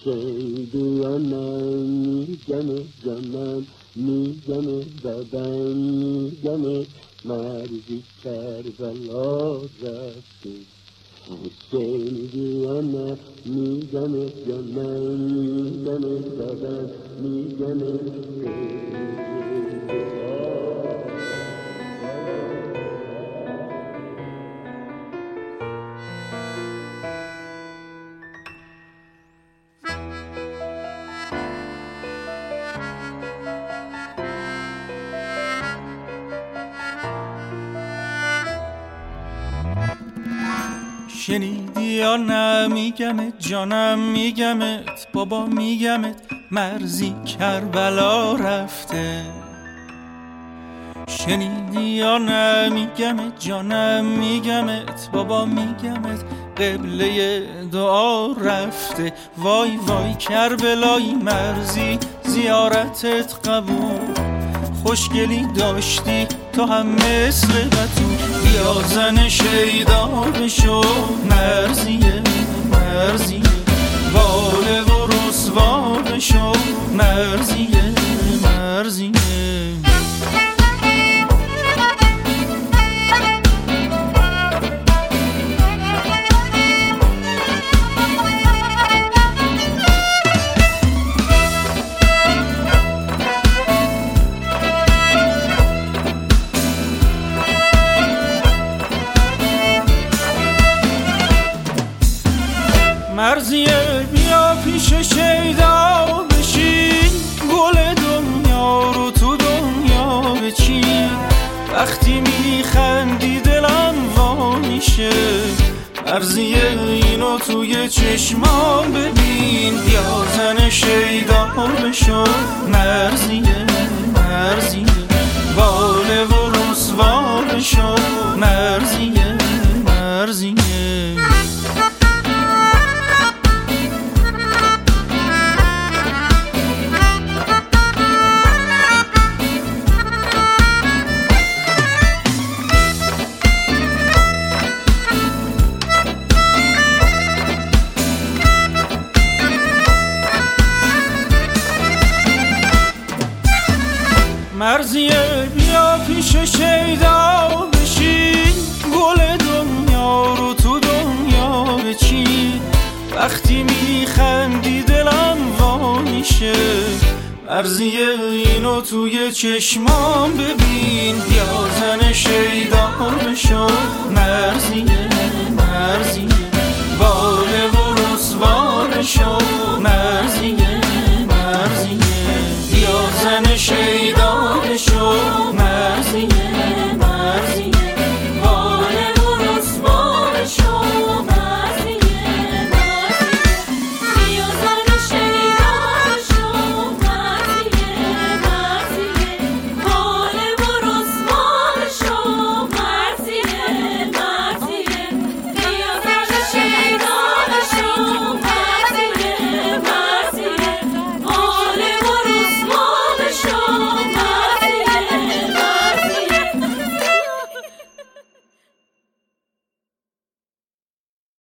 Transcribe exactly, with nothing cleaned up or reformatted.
شیدیانم میگمه جانم میگمه دادم میگمه مرزی کربلا رفته شیدیانم میگمه جانم میگمه دادم میگمه شنیدی یا نه میگمت جانم میگمت بابا میگمت مرزی کربلا رفته شنیدی یا نه میگمت جانم میگمت بابا میگمت قبله دعا رفته وای وای کربلای مرزی زیارتت قبول خوشگلی داشتی تو هم مثل بتون بیا زن شیدا بشو مرزیه مرزیه واله و رسوا بشو مرزیه مرزیه مرزیه بیا پیش شیدا بشین گل دنیا رو تو دنیا بچین وقتی میخندی دلم وا میشه مرزیه اینو توی چشمام ببین بیا زن شیدا بشو مرزیه مرزیه واله و رسوا بشو مرزیه مرزیه مرزیه بیا پیش شیدا بشین گل دنیا رو تو دنیا بچین وقتی میخندی دلم وا میشه مرزیه اینو توی چشمام ببین بیا زن شیدا بشو مرزیه مرزیه